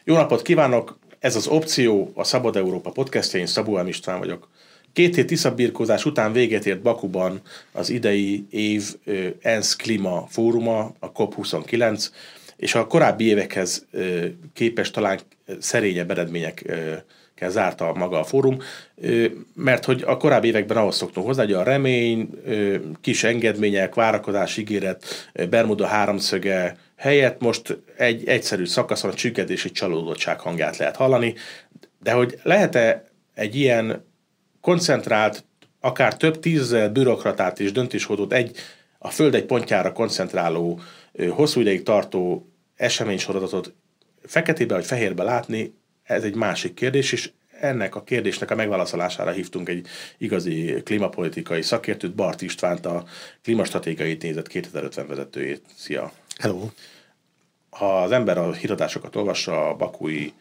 Jó napot kívánok! Ez az Opció, a Szabad Európa podcastja, én Szabó M. István vagyok. 2 hét tisztabirkózás után véget ért Bakuban az idei év ENSZ klíma fóruma, a COP29, és a korábbi évekhez képest talán szerényebb eredményekkel zárta maga a fórum, mert hogy a korábbi években ahhoz szoktunk hozzá, hogy a remény, kis engedmények, várakozás, ígéret, Bermuda háromszöge helyett most egy egyszerű szakaszon a csüggedési csalódottság hangját lehet hallani, de hogy lehet-e egy ilyen koncentrált, akár több tízezer bürokratát és döntéshozót a föld egy pontjára koncentráló, hosszú ideig tartó eseménysorozatot feketébe vagy fehérbe látni, ez egy másik kérdés, és ennek a kérdésnek a megválaszolására hívtunk egy igazi klímapolitikai szakértőt, Bart Istvánt, a Klímastratégiai Intézet 2050 vezetőjét. Szia! Hello! Ha az ember a híradásokat olvassa a bakui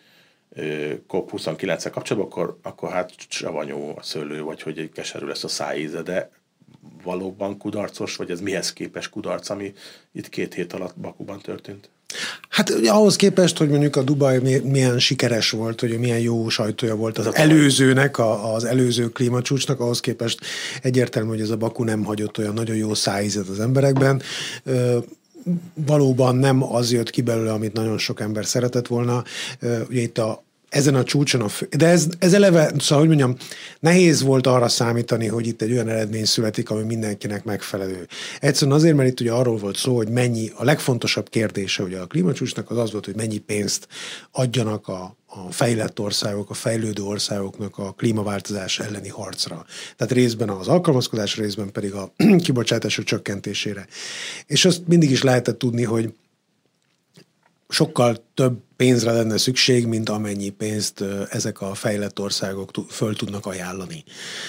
COP29-el kapcsolatban, akkor hát savanyú a szőlő, vagy hogy egy keserű lesz a szájíze, de valóban kudarcos, vagy ez mihez képes kudarc, ami itt 2 hét alatt Bakuban történt? Hát ugye ahhoz képest, hogy mondjuk a Dubaj milyen sikeres volt, hogy milyen jó sajtója volt az előzőnek, az előző klímacsúcsnak, ahhoz képest egyértelmű, hogy ez a Baku nem hagyott olyan nagyon jó szájízet az emberekben. Valóban nem az jött ki belőle, amit nagyon sok ember szeretett volna. Ugye itt ezen a csúcson, de ez eleve, szóval, hogy mondjam, nehéz volt arra számítani, hogy itt egy olyan eredmény születik, ami mindenkinek megfelelő. Egyszerűen azért, mert itt ugye arról volt szó, hogy mennyi, a legfontosabb kérdése ugye a klímacsúcsnak az volt, hogy mennyi pénzt adjanak a fejlett országok, a fejlődő országoknak a klímaváltozás elleni harcra. Tehát részben az alkalmazkodás, részben pedig a kibocsátások csökkentésére. És azt mindig is lehetett tudni, hogy sokkal több pénzre lenne szükség, mint amennyi pénzt ezek a fejlett országok föl tudnak ajánlani.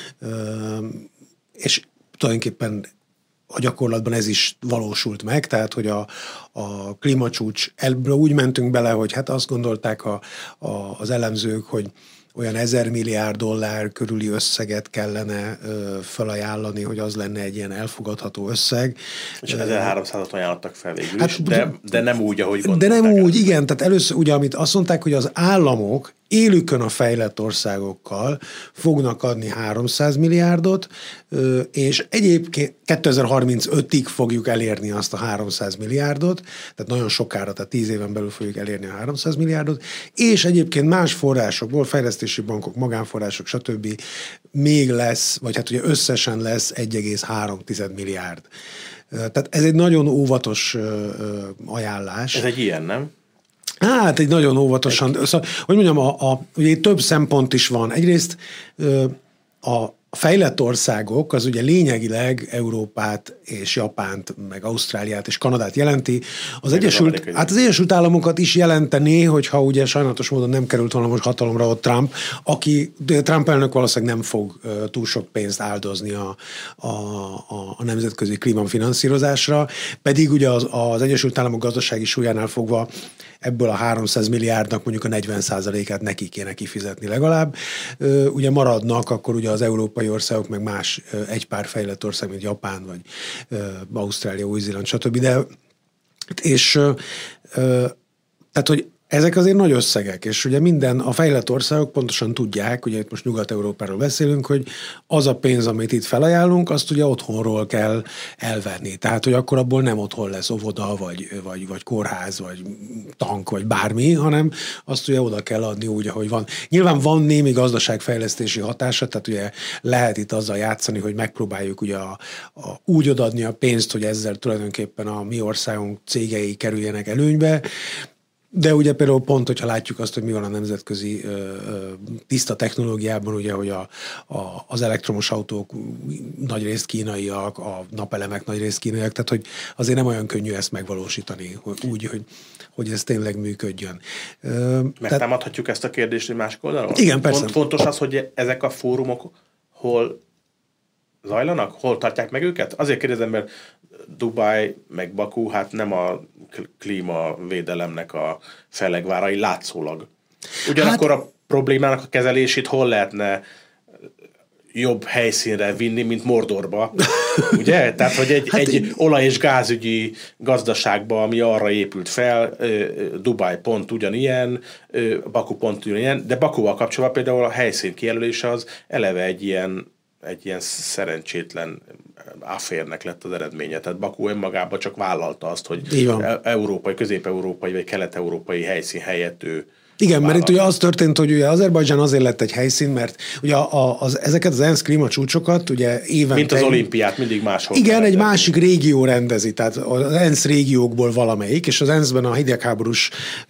És tulajdonképpen a gyakorlatban ez is valósult meg, tehát hogy a klímacsúcs, ebből úgy mentünk bele, hogy hát azt gondolták az elemzők, hogy olyan 1000 milliárd dollár körüli összeget kellene felajánlani, hogy az lenne egy ilyen elfogadható összeg. És 1300-at ajánlottak fel végül is, de nem úgy, ahogy gondolták. De nem úgy, igen. Tehát először ugye, amit azt mondták, hogy az államok élükön a fejlett országokkal fognak adni 300 milliárdot, és egyébként 2035-ig fogjuk elérni azt a 300 milliárdot, tehát nagyon sokára, tehát 10 éven belül fogjuk elérni a 300 milliárdot, és egyébként más forrásokból, fejlesztési bankok, magánforrások, stb. Még lesz, vagy hát ugye összesen lesz 1,3 milliárd. Tehát ez egy nagyon óvatos ajánlás. Ez egy ilyen, nem? Hát egy nagyon óvatosan, szóval, hogy mondjam, ugye több szempont is van. Egyrészt a fejlett országok, az ugye lényegileg Európát és Japánt, meg Ausztráliát és Kanadát jelenti. Az Egyesült Államokat is jelentené, hogyha ugye sajnálatos módon nem került volna most hatalomra ott Trump elnök valószínűleg nem fog túl sok pénzt áldozni a nemzetközi klímafinanszírozásra, pedig ugye az Egyesült Államok gazdasági súlyánál fogva ebből a 300 milliárdnak mondjuk a 40%-át neki kéne kifizetni legalább. Ugye maradnak akkor ugye az európai országok, meg más egy pár fejlett ország, mint Japán, vagy Ausztrália, Új-Zéland, stb. Tehát, hogy ezek azért nagy összegek, és ugye a fejlett országok pontosan tudják, ugye itt most Nyugat-Európáról beszélünk, hogy az a pénz, amit itt felajánlunk, azt ugye otthonról kell elvenni. Tehát, hogy akkor abból nem otthon lesz óvoda, vagy kórház, vagy tank, vagy bármi, hanem azt ugye oda kell adni úgy, ahogy van. Nyilván van némi gazdaságfejlesztési hatása, tehát ugye lehet itt azzal játszani, hogy megpróbáljuk ugye úgy odaadni a pénzt, hogy ezzel tulajdonképpen a mi országunk cégei kerüljenek előnybe. De ugye például pont, hogyha látjuk azt, hogy mi van a nemzetközi tiszta technológiában, ugye, hogy az elektromos autók nagyrészt kínaiak, a napelemek nagyrészt kínaiak, tehát hogy azért nem olyan könnyű ezt megvalósítani, úgy, hogy ez tényleg működjön. Megtámadhatjuk ezt a kérdést egy másik oldalon? Igen, persze. Fontos az, hogy ezek a fórumok hol zajlanak? Hol tartják meg őket? Azért kérdezem, mert Dubaj meg Baku, hát nem a klímavédelemnek a fellegvárai látszólag. Ugyanakkor a problémának a kezelését hol lehetne jobb helyszínre vinni, mint Mordorba. Ugye? Tehát, hogy egy olaj- és gázügyi gazdaságba, ami arra épült fel, Dubaj pont ugyanilyen, Baku pont ugyanilyen, de Bakuval kapcsolatban például a helyszín kijelölése az eleve egy ilyen szerencsétlen afférnek lett az eredménye. Tehát Baku önmagában csak vállalta azt, hogy európai, közép-európai vagy kelet-európai helyszín helyett ő igen, mert itt ugye az történt, hogy ugye Azerbajdzsán azért lett egy helyszín, mert ugye ezeket az ENSZ klímacsúcsokat ugye évente... Mint az olimpiát, mindig máshol. Igen, egy másik régió rendezi, tehát az ENSZ régiókból valamelyik, és az ENSZ-ben a hidegháborús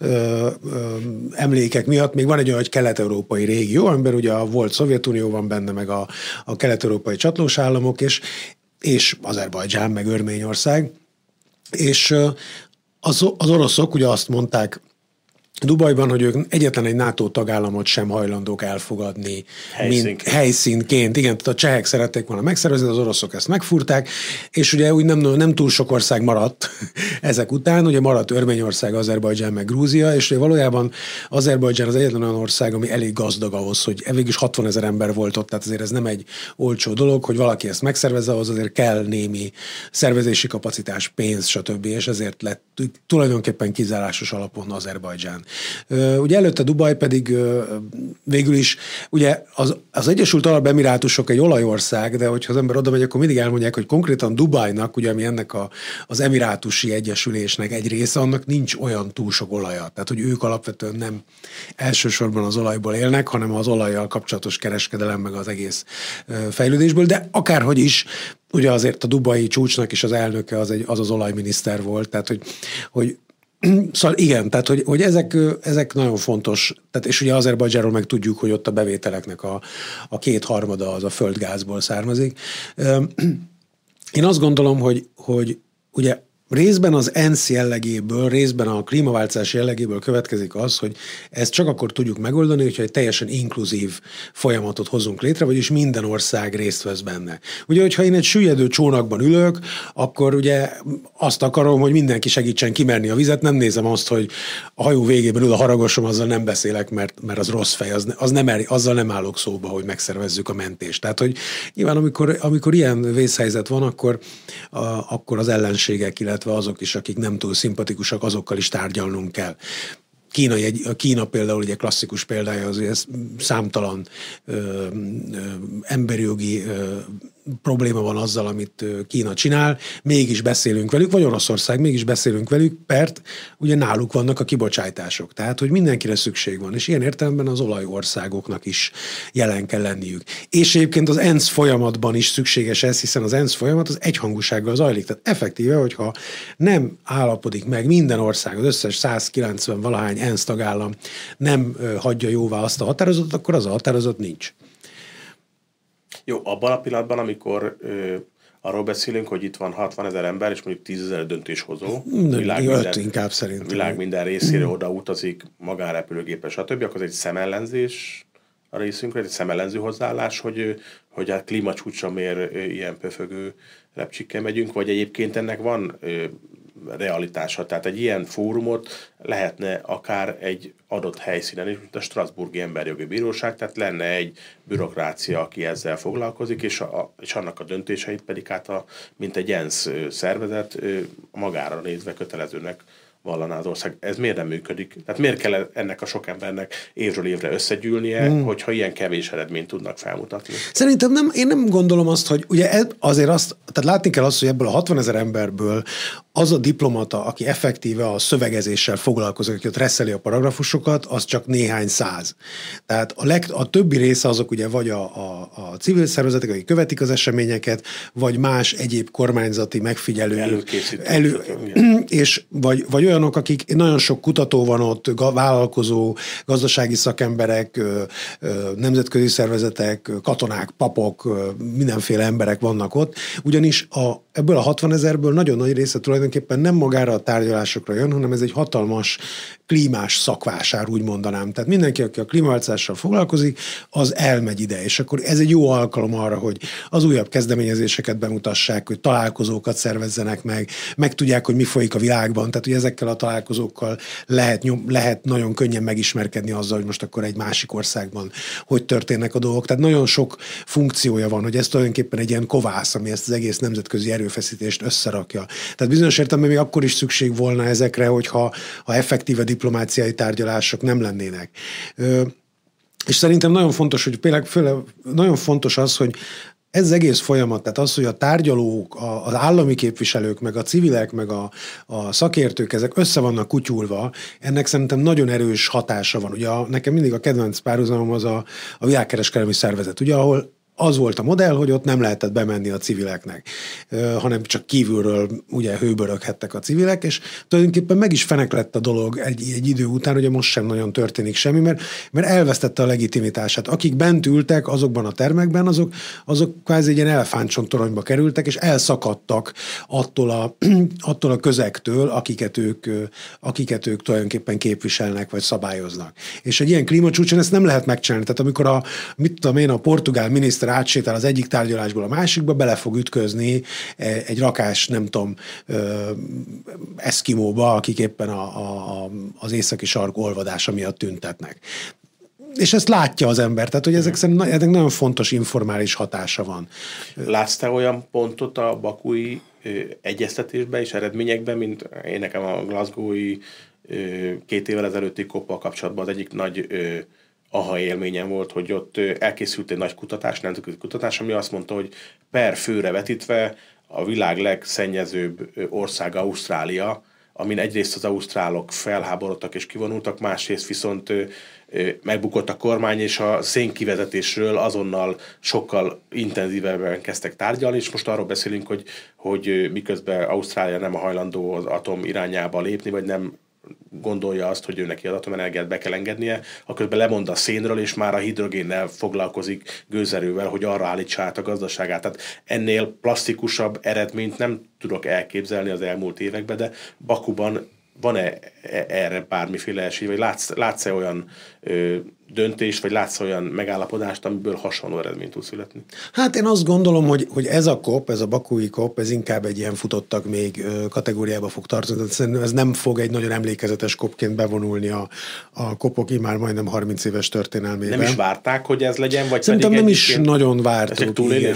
emlékek miatt még van egy olyan kelet-európai régió, amiben ugye volt Szovjetunió van benne, meg a kelet-európai csatlós államok, és Azerbajdzsán, meg Örményország, és az oroszok ugye azt mondták Dubajban, hogy ők egyetlen egy NATO tagállamot sem hajlandók elfogadni helyszínként. Igen, tehát a csehek szerették volna megszervezni, az oroszok ezt megfúrták, és ugye úgy nem túl sok ország maradt ezek után, ugye maradt Örményország, Azerbajdzsán, meg Grúzia, és ugye valójában Azerbajdzsán az egyetlen olyan ország, ami elég gazdag ahhoz, hogy végig is 60 000 ember volt ott, tehát azért ez nem egy olcsó dolog, hogy valaki ezt megszervezze, ahhoz azért kell némi szervezési kapacitás, pénz, stb., és ezért lett tulajdonképpen kizárásos alapon Azerbajdzsán. Ugye előtte Dubaj pedig végül is, ugye az Egyesült Arab Emirátusok egy olajország, de hogyha az ember oda megy, akkor mindig elmondják, hogy konkrétan Dubajnak, ugye ami ennek az Emirátusi Egyesülésnek egy része, annak nincs olyan túl sok olaja. Tehát, hogy ők alapvetően nem elsősorban az olajból élnek, hanem az olajjal kapcsolatos kereskedelem, meg az egész fejlődésből, de akárhogy is, ugye azért a dubai csúcsnak is az elnöke az olajminiszter volt, tehát hogy szóval igen, tehát hogy ezek nagyon fontos, tehát és ugye Azerbajdzsánról meg tudjuk, hogy ott a bevételeknek a 2/3 az a földgázból származik. Én azt gondolom, hogy ugye részben az ENSZ jellegéből, részben a klímaváltozás jellegéből következik az, hogy ezt csak akkor tudjuk megoldani, hogyha egy teljesen inkluzív folyamatot hozunk létre, vagyis minden ország részt vesz benne. Ugye, hogyha én egy süllyedő csónakban ülök, akkor ugye azt akarom, hogy mindenki segítsen kimerni a vizet, nem nézem azt, hogy a hajó végében ül a haragosom, azzal nem beszélek, mert az rossz fej, azzal nem állok szóba, hogy megszervezzük a mentést. Tehát, hogy nyilván amikor ilyen vészhelyzet van, akkor az ellenségek, illetve azok is, akik nem túl szimpatikusak, azokkal is tárgyalnunk kell. Kína például egy klasszikus példája, az számtalan emberi jogi probléma van azzal, amit Kína csinál, mégis beszélünk velük, vagy Oroszország, mégis beszélünk velük, mert ugye náluk vannak a kibocsátások. Tehát, hogy mindenkire szükség van, és ilyen értelemben az olajországoknak is jelen kell lenniük. És egyébként az ENSZ folyamatban is szükséges ez, hiszen az ENSZ folyamat az egyhangúsággal zajlik. Tehát effektíve, hogyha nem állapodik meg minden ország, az összes 190 valahány ENSZ tagállam nem hagyja jóvá azt a határozatot, akkor az a határozat nincs. Jó, abban a pillanatban, amikor arról beszélünk, hogy itt van 60 000 ember, és mondjuk 10 000 döntéshozó, világ minden részére oda utazik, magánrepülőgépes, stb., akkor ez egy szemellenzés a részünkre, egy szemellenző hozzáállás, hogy a klímacsúcsra miért ilyen pöfögő repcsikkel megyünk, vagy egyébként ennek van realitása. Tehát egy ilyen fórumot lehetne akár egy adott helyszínen is, mint a Strasbourgi Emberjogi Bíróság, tehát lenne egy bürokrácia, aki ezzel foglalkozik, és annak a döntéseit pedig mint egy ENSZ szervezet magára nézve kötelezőnek vallaná az ország. Ez miért nem működik? Tehát miért kell ennek a sok embernek évről évre összegyűlnie, hogyha ilyen kevés eredményt tudnak felmutatni? Szerintem én nem gondolom azt, hogy ugye tehát látni kell azt, hogy ebből a 60 000 emberből az a diplomata, aki effektíve a szövegezéssel foglalkozik, aki ott reszeli a paragrafusokat, az csak néhány száz. Tehát a többi része azok ugye vagy a civil szervezetek, akik követik az eseményeket, vagy más egyéb kormányzati megfigyelő és vagy olyanok, akik nagyon sok kutató van ott, vállalkozó, gazdasági szakemberek, nemzetközi szervezetek, katonák, papok, mindenféle emberek vannak ott, ugyanis ebből a 60 000-ből nagyon nagy része tulajdonképpen nem magára a tárgyalásokra jön, hanem ez egy hatalmas klímás szakvásár, úgy mondanám. Tehát mindenki, aki a klímaváltozással foglalkozik, az elmegy ide, és akkor ez egy jó alkalom arra, hogy az újabb kezdeményezéseket bemutassák, hogy találkozókat szervezzenek meg tudják, hogy mi folyik a világban, tehát hogy ezekkel a találkozókkal lehet nagyon könnyen megismerkedni azzal, hogy most akkor egy másik országban hogy történnek a dolgok. Tehát nagyon sok funkciója van, hogy ez tulajdonképpen egy ilyen kovász, ami ezt az egész nemzetközi erőfeszítést összerakja. Tehát bizonyos értelemben még akkor is szükség volna ezekre, hogyha effektíve diplomáciai tárgyalások nem lennének. És szerintem nagyon fontos, hogy például nagyon fontos az, hogy ez az egész folyamat, tehát az, hogy a tárgyalók, az állami képviselők, meg a civilek, meg a szakértők, ezek össze vannak kutyulva, ennek szerintem nagyon erős hatása van. Ugye nekem mindig a kedvenc párhuzamom az a világkereskedelmi szervezet, ugye, ahol az volt a modell, hogy ott nem lehetett bemenni a civileknek, hanem csak kívülről ugye hőböröghettek a civilek, és tulajdonképpen meg is fenek lett a dolog egy idő után, ugye most sem nagyon történik semmi, mert elvesztette a legitimitását. Akik bent ültek azokban a termekben, azok kvázi egy ilyen elefántcsontoronyba kerültek, és elszakadtak attól a közegtől, akiket ők tulajdonképpen képviselnek, vagy szabályoznak. És egy ilyen klímacsúcson ezt nem lehet megcsinálni. Tehát amikor a portugál miniszter átsétál az egyik tárgyalásból a másikba, bele fog ütközni egy rakás, nem tudom, eszkimóba, akik éppen az északi sark olvadása miatt tüntetnek. És ezt látja az ember, tehát hogy ezek nagyon fontos informális hatása van. Látsz te olyan pontot a bakui egyeztetésben és eredményekben, mint én nekem a glasgowi 2 évvel ezelőtti COP-val kapcsolatban az egyik nagy aha élményem volt, hogy ott elkészült egy nagy kutatás, nemzetközi kutatás, ami azt mondta, hogy per főre vetítve a világ legszennyezőbb ország Ausztrália, amin egyrészt az ausztrálok felháborodtak és kivonultak, másrészt viszont megbukott a kormány, és a szénkivezetésről azonnal sokkal intenzívebben kezdtek tárgyalni, és most arról beszélünk, hogy miközben Ausztrália nem a hajlandó az atom irányába lépni, vagy nem gondolja azt, hogy ő neki az atomenergiát be kell engednie, akkor lemond a szénről, és már a hidrogénnel foglalkozik gőzerővel, hogy arra állítsa át a gazdaságát. Tehát ennél plastikusabb eredményt nem tudok elképzelni az elmúlt években, de Bakuban van-e erre bármiféle esély, vagy látsz-e olyan döntést, vagy látsz olyan megállapodást, amiből hasonló eredményt tud születni? Hát én azt gondolom, hogy ez a COP, ez a bakui COP, ez inkább egy ilyen futottak még kategóriába fog tartozni. Szerintem ez nem fog egy nagyon emlékezetes COP-ként bevonulni a COP-ok már majdnem 30 éves történelmében. Nem is várták, hogy ez legyen? Vagy szerintem nem is nagyon vártuk.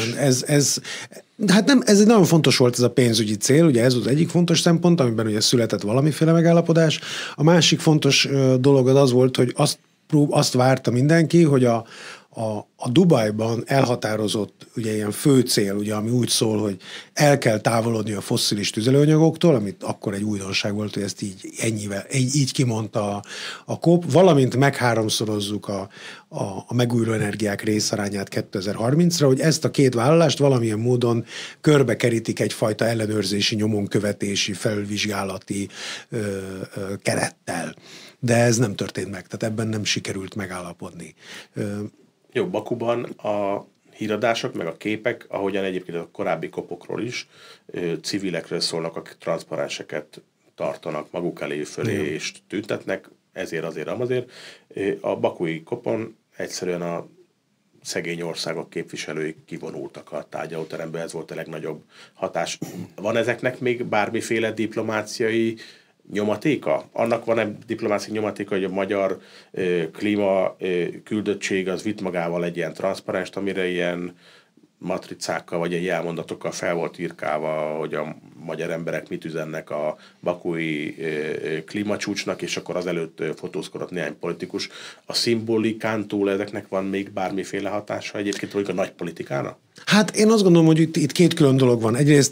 Hát nem, ez nagyon fontos volt ez a pénzügyi cél, ugye ez az egyik fontos szempont, amiben ugye született valamiféle megállapodás. A másik fontos dolog az volt, hogy azt várta mindenki, hogy a Dubajban elhatározott ugye ilyen fő cél, ugye, ami úgy szól, hogy el kell távolodni a fosszilis tüzelőanyagoktól, amit akkor egy újdonság volt, hogy ezt így kimondta a COP, valamint megháromszorozzuk a megújuló energiák részarányát 2030-ra, hogy ezt a két vállalást valamilyen módon körbekerítik egyfajta ellenőrzési, nyomonkövetési, felülvizsgálati kerettel. De ez nem történt meg, tehát ebben nem sikerült megállapodni. Jó, Bakuban a híradások, meg a képek, ahogyan egyébként a korábbi kopokról is, civilekről szólnak, akik transzparenseket tartanak maguk elé fölé, és tüntetnek, ezért, azért. A bakui kopon egyszerűen a szegény országok képviselői kivonultak a tárgyalóteremből, ez volt a legnagyobb hatás. Van ezeknek még bármiféle diplomáciai nyomatéka? Annak van-e diplomáciai nyomatéka, hogy a magyar klíma küldöttség az vitt magával egy ilyen transzparenst, amire ilyen matricákkal vagy ilyen jelmondatokkal fel volt írkálva, hogy a magyar emberek mit üzennek a bakui klímacsúcsnak, és akkor azelőtt fotózkodott néhány politikus. A szimbolikán túl ezeknek van még bármiféle hatása egyébként, vagy a nagy politikára? Hát én azt gondolom, hogy itt két külön dolog van. Egyrészt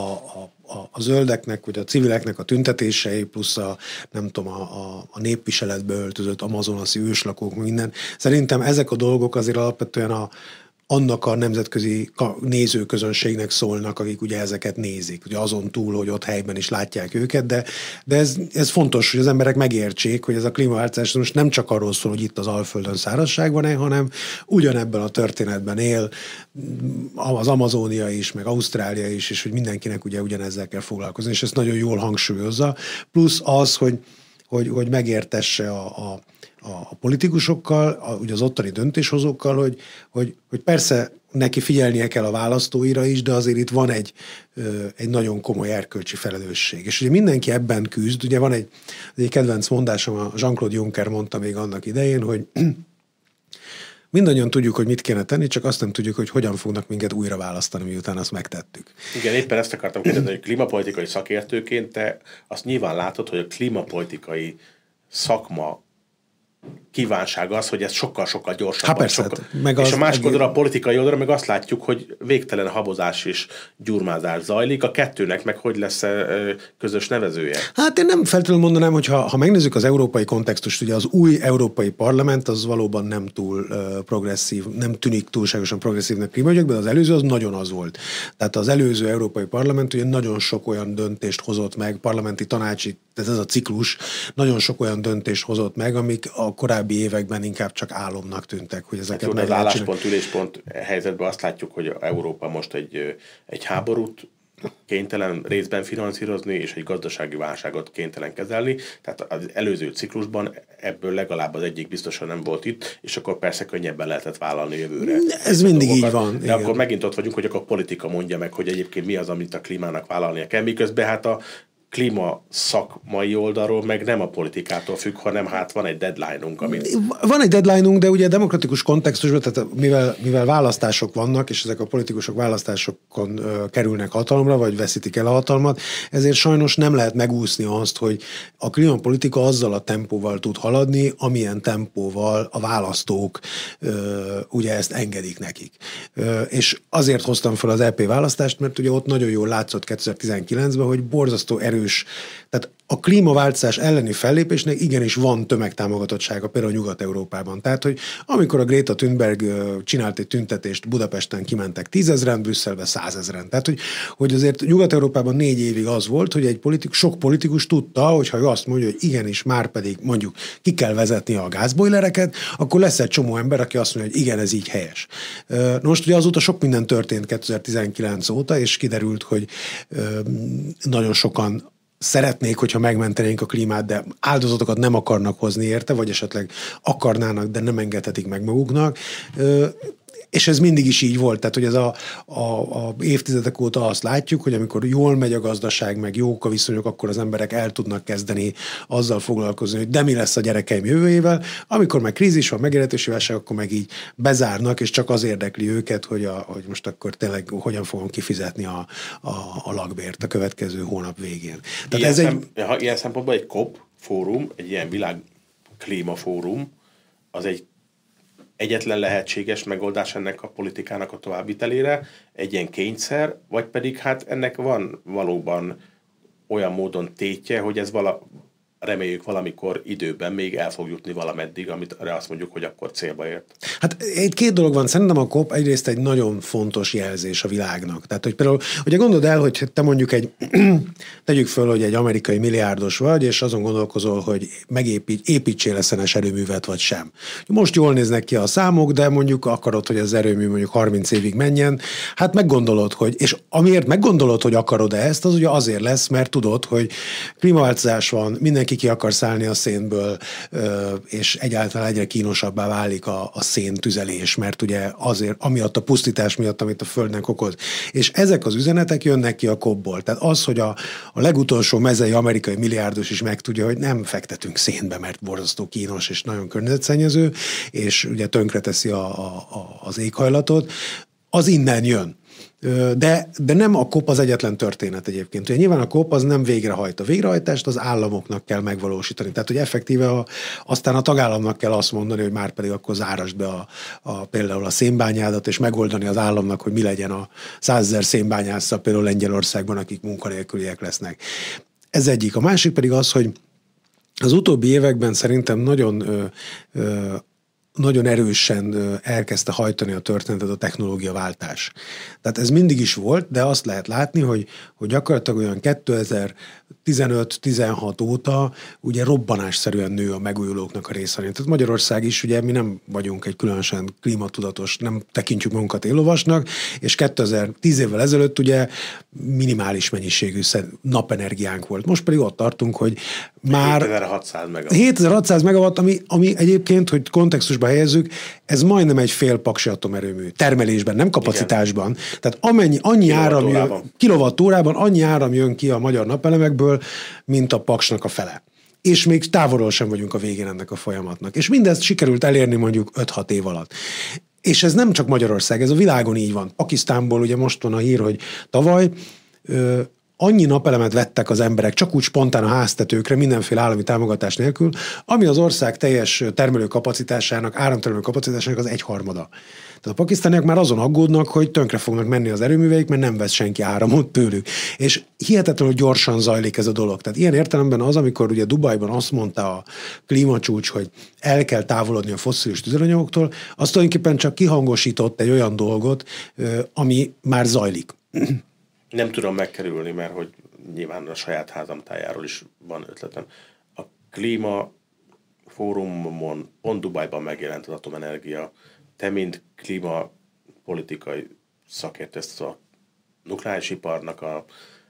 a zöldeknek, vagy a civileknek a tüntetései, plusz a népviseletbe öltözött amazonaszi őslakók, minden. Szerintem ezek a dolgok azért alapvetően annak a nemzetközi nézőközönségnek szólnak, akik ugye ezeket nézik. Ugye azon túl, hogy ott helyben is látják őket, de ez fontos, hogy az emberek megértsék, hogy ez a klímaváltozás most nem csak arról szól, hogy itt az Alföldön szárazság van-e, hanem ugyanebben a történetben él az Amazónia is, meg Ausztrália is, és hogy mindenkinek ugye ugyanezzel kell foglalkozni, és ezt nagyon jól hangsúlyozza. Plusz az, hogy hogy megértesse a politikusokkal, ugye az ottani döntéshozókkal, hogy persze neki figyelnie kell a választóira is, de azért itt van egy nagyon komoly erkölcsi felelősség. És ugye mindenki ebben küzd, ugye van egy kedvenc mondásom, a Jean-Claude Juncker mondta még annak idején, hogy mindannyian tudjuk, hogy mit kéne tenni, csak azt nem tudjuk, hogy hogyan fognak minket újra választani, miután azt megtettük. Igen, éppen ezt akartam kérdezni, hogy klímapolitikai szakértőként te azt nyilván látod, hogy a klímapolitikai szakma kívánság az, hogy ez sokkal-sokkal gyorsabban. És a másik oldalra, a politikai oldalra meg azt látjuk, hogy végtelen habozás és gyurmázás zajlik. A kettőnek meg hogy lesz közös nevezője? Hát én nem feltétlenül mondanám, hogy ha megnézzük az európai kontextust, ugye az új európai parlament az valóban nem túl progresszív, nem tűnik túlságosan progresszívnek klímaügyekben, de az előző az nagyon az volt. Tehát az előző európai parlament ugye nagyon sok olyan döntést hozott meg, parlamenti tanácsi, tehát ez a ciklus nagyon sok olyan döntést hozott meg, amik a korábbi években inkább csak álomnak tűntek, hogy ezeket az álláspont-üléspont helyzetben azt látjuk, hogy Európa most egy háborút kénytelen részben finanszírozni, és egy gazdasági válságot kénytelen kezelni. Tehát az előző ciklusban ebből legalább az egyik biztosan nem volt itt, és akkor persze könnyebben lehetett vállalni jövőre. Ez mindig így van. De igen. Akkor megint ott vagyunk, hogy akkor a politika mondja meg, hogy egyébként mi az, amit a klímának vállalnia kell, miközben hát a klíma szakmai oldalról meg nem a politikától függ, hanem hát van egy deadline-unk. Van egy deadline-unk, de ugye demokratikus kontextusban, tehát mivel választások vannak, és ezek a politikusok választásokon kerülnek hatalomra, vagy veszítik el a hatalmat, ezért sajnos nem lehet megúszni azt, hogy a klímapolitika azzal a tempóval tud haladni, amilyen tempóval a választók ugye ezt engedik nekik. És azért hoztam fel az EP választást, mert ugye ott nagyon jól látszott 2019-ben, hogy borzasztó erős. Tehát a klímaváltozás elleni fellépésnek igenis van tömegtámogatottsága például Nyugat-Európában. Tehát, hogy amikor a Greta Thunberg csinált egy tüntetést, Budapesten kimentek 10 000-en, Brüsszelbe 100 000-en. Tehát, hogy azért Nyugat-Európában 4 évig az volt, hogy sok politikus tudta, hogyha ő azt mondja, hogy igenis már pedig mondjuk ki kell vezetni a gázbojlereket, akkor lesz egy csomó ember, aki azt mondja, hogy igen, ez így helyes. Most ugye azóta sok minden történt 2019 óta, és kiderült, hogy nagyon sokan szeretnék, hogyha megmentenénk a klímát, de áldozatokat nem akarnak hozni érte, vagy esetleg akarnának, de nem engedhetik meg maguknak. És ez mindig is így volt, tehát hogy ez a évtizedek óta azt látjuk, hogy amikor jól megy a gazdaság, meg jók a viszonyok, akkor az emberek el tudnak kezdeni azzal foglalkozni, hogy de mi lesz a gyerekeim jövőjével, amikor meg krízis van, megélhetési válság, akkor meg így bezárnak, és csak az érdekli őket, hogy most akkor tényleg hogyan fogom kifizetni a lakbért a következő hónap végén. Tehát ilyen szempontból egy COP fórum, egy ilyen világ klímafórum, az egy egyetlen lehetséges megoldás ennek a politikának a továbbvitelére, egy ilyen kényszer, vagy pedig hát ennek van valóban olyan módon tétje, hogy ez reméljük valamikor időben még el fog jutni valameddig, amit azt mondjuk, hogy akkor célba ért. Hát egy két dolog van. Szerintem a COP egyrészt egy nagyon fontos jelzés a világnak. Tehát, hogy például, ugye gondold el, hogy te mondjuk tegyük föl, hogy egy amerikai milliárdos vagy, és azon gondolkozol, hogy építsél leszenes erőművet, vagy sem. Most jól néznek ki a számok, de mondjuk akarod, hogy az erőmű mondjuk 30 évig menjen. Hát meggondolod, és amiért meggondolod, hogy akarod ezt, az ugye azért lesz, mert tudod, hogy klímaváltozás van, mindenki ki akar szállni a szénből, és egyáltalán egyre kínosabbá válik a széntüzelés, mert ugye azért, amiatt a pusztítás miatt, amit a Földnek okoz. És ezek az üzenetek jönnek ki a COP-ból. Tehát az, hogy a legutolsó mezei amerikai milliárdos is megtudja, hogy nem fektetünk szénbe, mert borzasztó kínos és nagyon környezetszennyező, és ugye tönkreteszi az éghajlatot, az innen jön. De nem a COP az egyetlen történet egyébként. Ugye nyilván a COP az nem végrehajt. A végrehajtást az államoknak kell megvalósítani. Tehát, hogy effektíve aztán a tagállamnak kell azt mondani, hogy már pedig akkor zárasd be például a szénbányádat, és megoldani az államnak, hogy mi legyen a 100 000 szénbányásszal például Lengyelországban, akik munkanélküliek lesznek. Ez egyik. A másik pedig az, hogy az utóbbi években szerintem nagyon erősen elkezdte hajtani a történetet a technológiaváltás. Tehát ez mindig is volt, de azt lehet látni, hogy gyakorlatilag olyan 2015-16 óta ugye robbanásszerűen nő a megújulóknak a részaránya. Tehát Magyarország is, ugye mi nem vagyunk egy különösen klímatudatos, nem tekintjük magunkat éllovasnak, és 10 évvel ezelőtt ugye minimális mennyiségű napenergiánk volt. Most pedig ott tartunk, hogy már 7600 megawatt. 7600 megawatt, ami egyébként, hogy kontextusba helyezzük, ez majdnem egy fél paksi atomerőmű termelésben, nem kapacitásban. Igen. Tehát annyi áram jön, kilovattórában annyi áram jön ki a magyar napelemekből, mint a paksnak a fele. És még távolról sem vagyunk a végén ennek a folyamatnak. És mindezt sikerült elérni mondjuk 5-6 év alatt. És ez nem csak Magyarország, ez a világon így van. Pakisztánból ugye most van a hír, hogy tavaly annyi napelemet vettek az emberek, csak úgy spontán a háztetőkre, mindenféle állami támogatás nélkül, ami az ország teljes termelőkapacitásának, áramtermelő kapacitásának az 1/3. Tehát a pakisztániak már azon aggódnak, hogy tönkre fognak menni az erőműveik, mert nem vesz senki áramot tőlük. És hihetetlenül gyorsan zajlik ez a dolog. Tehát ilyen értelemben az, amikor ugye Dubajban azt mondta a klímacsúcs, hogy el kell távolodni a fosszilis tüzelanyagoktól, az tulajdonképpen csak kihangosított egy olyan dolgot, ami már zajlik. Nem tudom megkerülni, mert hogy nyilván a saját házam tájáról is van ötletem. A klíma fórumon pont Dubajban megjelent az atomenergia. Te, mint klímapolitikai szakértő, ezt a nukleáris iparnak a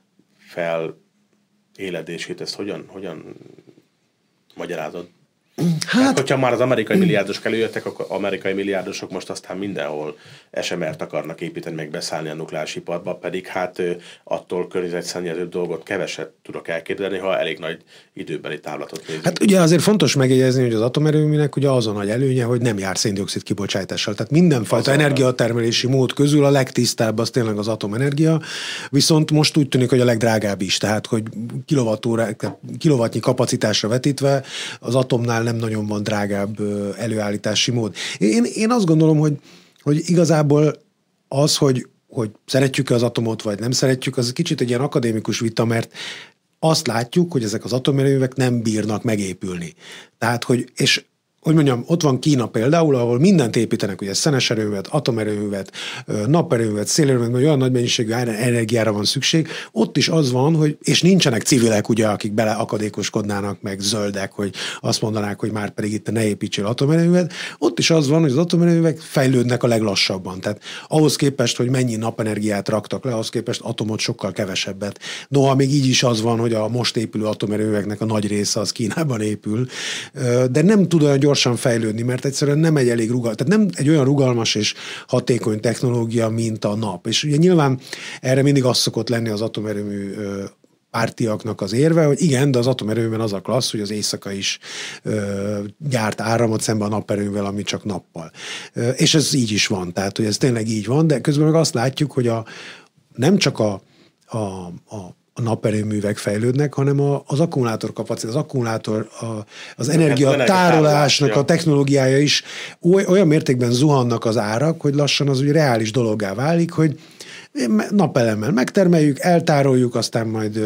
feléledését, ezt hogyan magyarázod? Hát, hogyha már az amerikai milliárdosok előjöttek, akkor amerikai milliárdosok most aztán mindenhol SMR-t akarnak építeni, meg beszállni a nukleáris iparba, pedig hát attól környezetszennyező dolgot keveset tudok elképzelni, ha elég nagy időbeli távlatot nézünk. Hát ugye azért fontos megjegyezni, hogy az atomerőműnek ugye az a nagy előnye, hogy nem jár szén-dioxid kibocsátással. Tehát mindenfajta energiatermelési mód közül a legtisztább az tényleg az atomenergia, viszont most úgy tűnik, hogy a legdrágább is. Tehát, hogy kilowattnyi kapacitásra vetítve az atomnál nem nagyon van drágább előállítási mód. Én azt gondolom, hogy igazából az, hogy szeretjük-e az atomot, vagy nem szeretjük, az kicsit egy ilyen akadémikus vita, mert azt látjuk, hogy ezek az atomerőművek nem bírnak megépülni. Tehát, hogy mondjam, ott van Kína például, ahol mindent építenek, ugye szenes erőművet, atomerőművet, naperőművet, szélerőművet, olyan nagy mennyiségű energiára van szükség. Ott is az van, hogy, és nincsenek civilek, ugye, akik beleakadékoskodnának, meg zöldek, hogy azt mondanák, hogy már pedig itt ne építsél atomerőművet. Ott is az van, hogy az atomerőművek fejlődnek a leglassabban. Tehát ahhoz képest, hogy mennyi napenergiát raktak le, ahhoz képest atomot sokkal kevesebbet. Noha még így is az van, hogy a most épülő atomerőműveknek a nagy része az Kínában épül, de nem tud olyan gyorsan fejlődni, mert egyszerűen nem egy elég rugalmas, tehát nem egy olyan rugalmas és hatékony technológia, mint a nap. És ugye nyilván erre mindig az szokott lenni az atomerőmű pártiaknak az érve, hogy igen, de az atomerőműben az a klassz, hogy az éjszaka is gyárt áramot szemben a naperőművel, ami csak nappal. És ez így is van, tehát hogy ez tényleg így van, de közben meg azt látjuk, hogy nem csak a naperőművek fejlődnek, hanem az akkumulátor kapacitás, az energiatárolásnak a technológiája is olyan mértékben zuhannak az árak, hogy lassan az úgy reális dologgá válik, hogy napelemmel megtermeljük, eltároljuk, aztán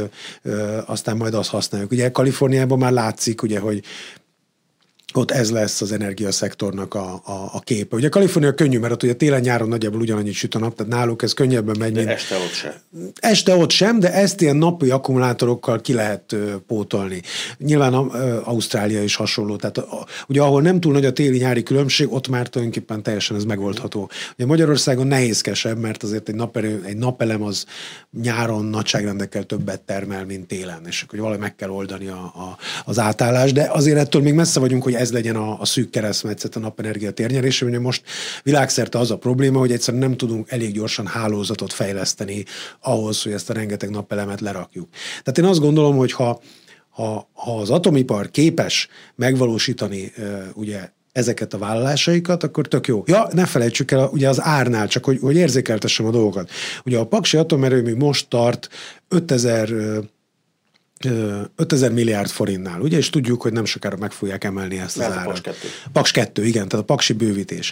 majd azt használjuk. Ugye Kaliforniában már látszik, ugye, hogy ott ez lesz az energiaszektornak a képe. Ugye Kalifornia könnyű, mert ott ugye télen-nyáron nagyjából ugyanannyit süt a nap, tehát náluk ez könnyebben megy. De este ott sem. Este ott sem, de ezt ilyen napi akkumulátorokkal ki lehet pótolni. Nyilván Ausztrália is hasonló, tehát ugye ahol nem túl nagy a téli-nyári különbség, ott már tulajdonképpen teljesen ez megoldható. Ugye Magyarországon nehézkesebb, mert azért egy napelem az nyáron nagyságrendekkel többet termel, mint télen, és akkor valahogy meg kell oldani az átállást, de azért ettől még messze vagyunk, hogy ez legyen a szűk keresztmetszet a napenergia térnyerése, ugye most világszerte az a probléma, hogy egyszerűen nem tudunk elég gyorsan hálózatot fejleszteni ahhoz, hogy ezt a rengeteg napelemet lerakjuk. Tehát én azt gondolom, hogy ha az atomipar képes megvalósítani ugye ezeket a vállalásaikat, akkor tök jó. Ja, ne felejtsük el ugye az árnál, csak hogy érzékeltessem a dolgokat. Ugye a paksi atomerőmű most tart 5000 milliárd forintnál, ugye? És tudjuk, hogy nem sokára meg fogják emelni ezt az árat. Paks 2, igen, tehát a paksi bővítés.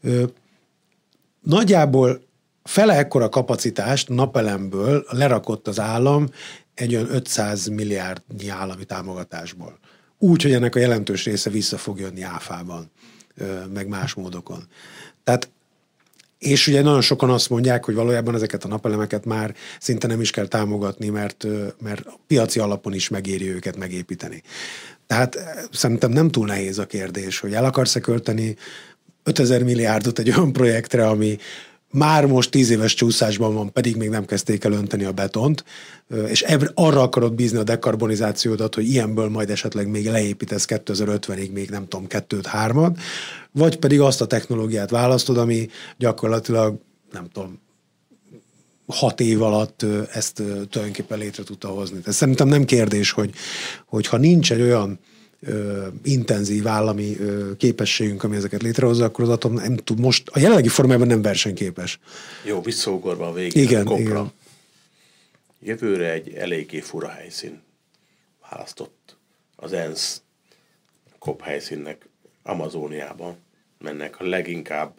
Nagyjából fele ekkora kapacitást napelemből lerakott az állam egy olyan 500 milliárdnyi állami támogatásból. Úgy, hogy ennek a jelentős része vissza fog jönni áfában, meg más módokon. Tehát és ugye nagyon sokan azt mondják, hogy valójában ezeket a napelemeket már szinte nem is kell támogatni, mert piaci alapon is megéri őket megépíteni. Tehát szerintem nem túl nehéz a kérdés, hogy el akarsz-e költeni 5000 milliárdot egy olyan projektre, ami már most 10 éves csúszásban van, pedig még nem kezdték el önteni a betont, és arra akarod bízni a dekarbonizációdat, hogy ilyenből majd esetleg még leépítesz 2050-ig még nem tudom, 2-3-at, vagy pedig azt a technológiát választod, ami gyakorlatilag nem tudom, 6 év alatt ezt tulajdonképpen létre tudta hozni. Tehát szerintem nem kérdés, hogy ha nincs egy olyan intenzív állami képességünk, ami ezeket létrehozza, akkor az atom nem tud most, a jelenlegi formájában nem versenyképes. Jó, visszaugorva a végén. Igen, a kopra. igen. Jövőre egy eléggé fura helyszín választott az ENSZ COP helyszínnek. Amazóniában mennek a leginkább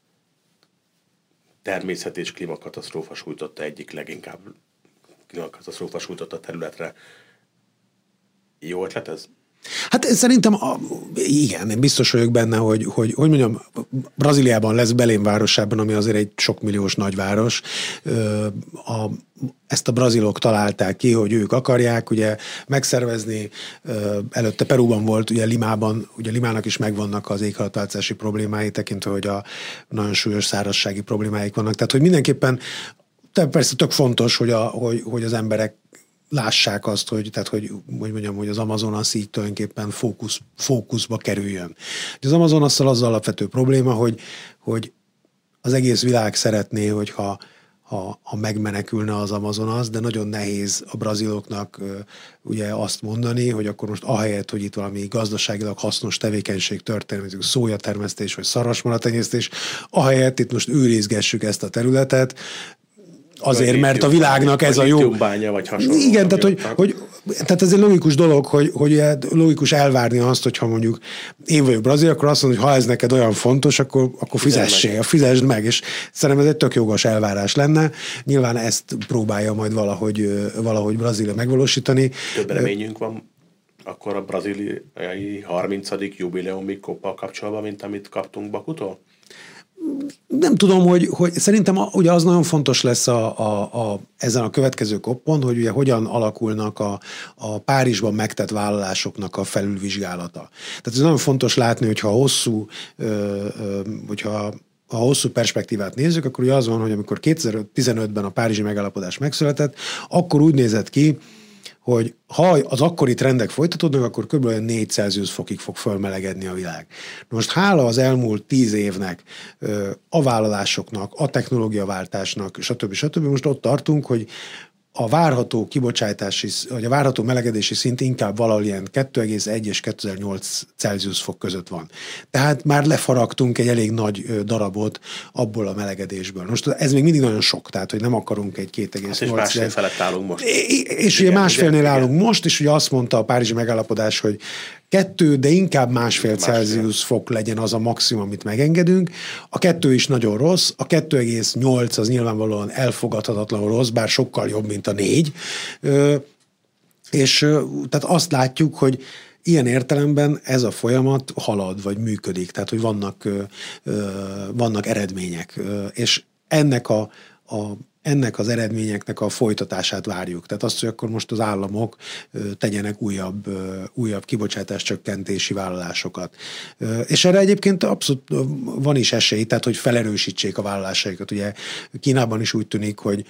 természet és klímakatasztrófa sújtotta, egyik leginkább klímakatasztrófa sújtotta területre. Jó ötlet ez? Hát szerintem igen, én biztos vagyok benne, hogy mondjam, Brazíliában lesz Belém városában, ami azért egy sok milliós nagyváros. Ezt a brazilok találták ki, hogy ők akarják ugye megszervezni. Előtte Perúban volt, ugye Limában, ugye Limának is megvannak az éghajlatváltozási problémái, tekintve, hogy a nagyon súlyos szárazsági problémáik vannak. Tehát, hogy mindenképpen persze tök fontos, hogy az emberek lássák azt, hogy mondjam, hogy az Amazonas így tulajdonképpen fókuszba kerüljön. Az Amazonasszal az alapvető probléma, hogy az egész világ szeretné, hogyha megmenekülne az Amazonas, de nagyon nehéz a braziloknak ugye azt mondani, hogy akkor most ahelyett, hogy itt valami gazdaságilag hasznos tevékenység történik, szójatermesztés vagy szarvasmaratenyésztés, ahelyett itt most őrizgessük ezt a területet, azért, mert a világnak ez a jó... Vagy hasonló. Igen, tehát ez egy logikus dolog, hogy logikus elvárni azt, hogyha mondjuk én vagyok brazil, akkor azt mondom, hogy ha ez neked olyan fontos, akkor fizesd meg, és szerintem ez egy tök jogos elvárás lenne. Nyilván ezt próbálja majd valahogy Brazília megvalósítani. Több reményünk van akkor a braziliai 30. jubileumi koppal kapcsolatban, mint amit kaptunk Bakutól? Nem tudom, hogy szerintem ugye az nagyon fontos lesz ezen a következő koppon, hogy ugye hogyan alakulnak a Párizsban megtett vállalásoknak a felülvizsgálata. Tehát ez nagyon fontos látni, hogyha a hosszú perspektívát nézzük, akkor ugye az van, hogy amikor 2015-ben a párizsi megállapodás megszületett, akkor úgy nézett ki, hogy ha az akkori trendek folytatódnak, akkor kb. 4 Celsius fokig fog fölmelegedni a világ. Most hála az elmúlt 10 évnek, a vállalásoknak, a technológiaváltásnak, stb. Most ott tartunk, hogy a várható kibocsátási, vagy a várható melegedési szint inkább valahol ilyen 2,1 és 2,8 Celsius fok között van. Tehát már lefaragtunk egy elég nagy darabot abból a melegedésből. Most ez még mindig nagyon sok, tehát hogy nem akarunk egy 2,8. Hát és másfél felett állunk most. És ugye másfélnél állunk most, és ugye azt mondta a párizsi megállapodás, hogy 2, de inkább másfél Celsius fok legyen az a maximum, amit megengedünk. A 2 is nagyon rossz, a 2,8 az nyilvánvalóan elfogadhatatlanul rossz, bár sokkal jobb, mint a 4. És tehát azt látjuk, hogy ilyen értelemben ez a folyamat halad, vagy működik, tehát hogy vannak eredmények. És ennek az eredményeknek a folytatását várjuk. Tehát azt, hogy akkor most az államok tegyenek újabb kibocsátáscsökkentési vállalásokat. És erre egyébként abszolút van is esély, tehát hogy felerősítsék a vállalásaikat. Ugye Kínában is úgy tűnik, hogy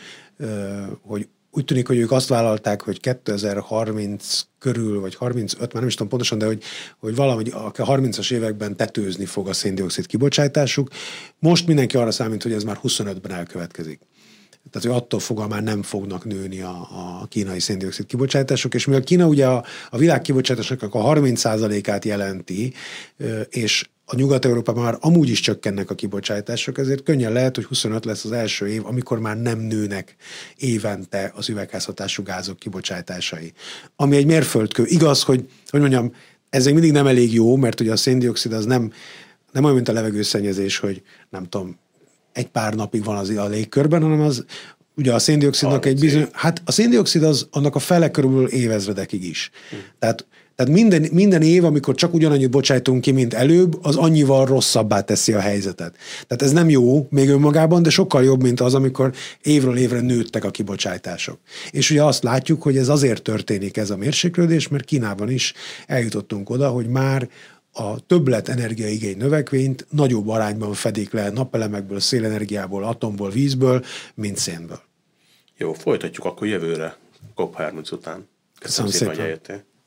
ők azt vállalták, hogy 2030 körül, vagy 35, már nem is tudom pontosan, de hogy valahogy a 30-as években tetőzni fog a széndioxid kibocsátásuk. Most mindenki arra számít, hogy ez már 25-ben elkövetkezik. Tehát, hogy attól fogva már nem fognak nőni a kínai széndioxid kibocsátások, és mivel Kína ugye a világ kibocsátásoknak a 30%-át jelenti, és a Nyugat-Európában már amúgy is csökkennek a kibocsátások, ezért könnyen lehet, hogy 25 lesz az első év, amikor már nem nőnek évente az üvegházhatású gázok kibocsátásai. Ami egy mérföldkő. Igaz, hogy mondjam, ez még mindig nem elég jó, mert ugye a széndioxid az nem olyan, mint a levegőszennyezés, hogy nem tudom, egy pár napig van az a légkörben, hanem az ugye a széndioxidnak egy bizony... Hát a széndioxid az annak a fele körülbelül évezredekig is. Tehát minden év, amikor csak ugyanannyit bocsájtunk ki, mint előbb, az annyival rosszabbá teszi a helyzetet. Tehát ez nem jó még önmagában, de sokkal jobb, mint az, amikor évről évre nőttek a kibocsátások. És ugye azt látjuk, hogy ez azért történik ez a mérséklődés, mert Kínában is eljutottunk oda, hogy már a többlet energiaigény növekvényt nagyobb arányban fedik le napelemekből, szélenergiából, atomból, vízből, mint szénből. Jó, folytatjuk akkor jövőre COP30 után. Köszönöm szépen.